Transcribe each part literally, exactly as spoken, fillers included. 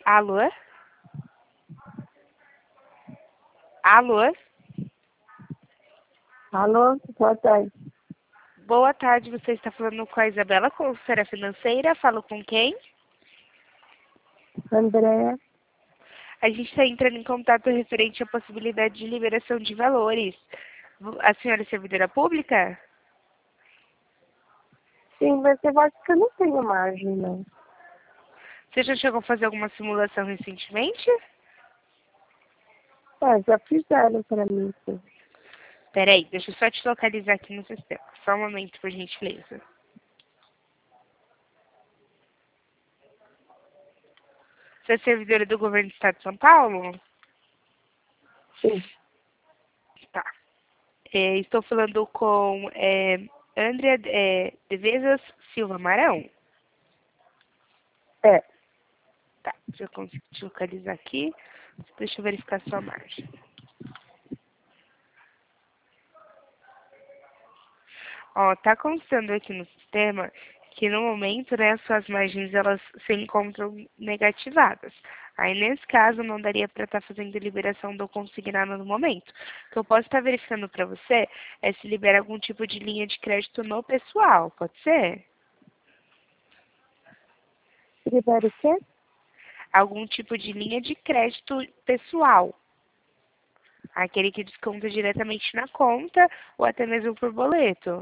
Alô? Alô? Alô, boa tarde. Boa tarde, você está falando com a Isabela, consultora financeira. Falo com quem? Andréa. A gente está entrando em contato referente à possibilidade de liberação de valores. A senhora é servidora pública? Sim, mas eu acho que eu não tenho margem, não. Você já chegou a fazer alguma simulação recentemente? Ah, já fizeram para mim, sim. Peraí, deixa eu só te localizar aqui no sistema. Só um momento, por gentileza. Você é servidora do governo do estado de São Paulo? Sim, Tá. É, estou falando com é, Andrea é, Devezas Silva Marão. é. Tá, deixa eu conseguir te localizar aqui. Deixa eu verificar sua margem. Ó, tá constando aqui no sistema que no momento, né, as suas margens elas se encontram negativadas. Aí, nesse caso, não daria para estar fazendo liberação do consignado no momento. O que eu posso estar verificando para você é se libera algum tipo de linha de crédito no pessoal, pode ser? Libera o quê? Algum tipo de linha de crédito pessoal. Aquele que desconta diretamente na conta ou até mesmo por boleto.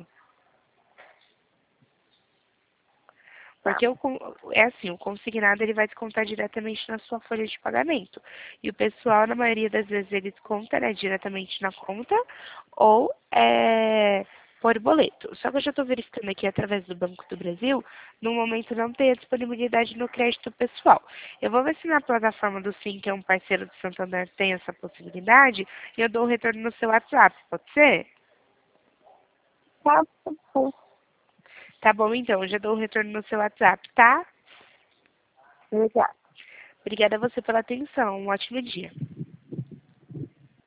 Porque o, con- é assim, o consignado ele vai descontar diretamente na sua folha de pagamento. E o pessoal, na maioria das vezes, ele desconta, né, diretamente na conta ou é, por boleto. Só que eu já estou verificando aqui através do Banco do Brasil, no momento não tem a disponibilidade no crédito pessoal. Eu vou ver se na plataforma do Sim, que é um parceiro do Santander, tem essa possibilidade, e eu dou o retorno no seu WhatsApp, pode ser? Tá, tá bom. Tá bom, então, eu já dou o retorno no seu WhatsApp, tá? Obrigada. Obrigada a você pela atenção. Um ótimo dia.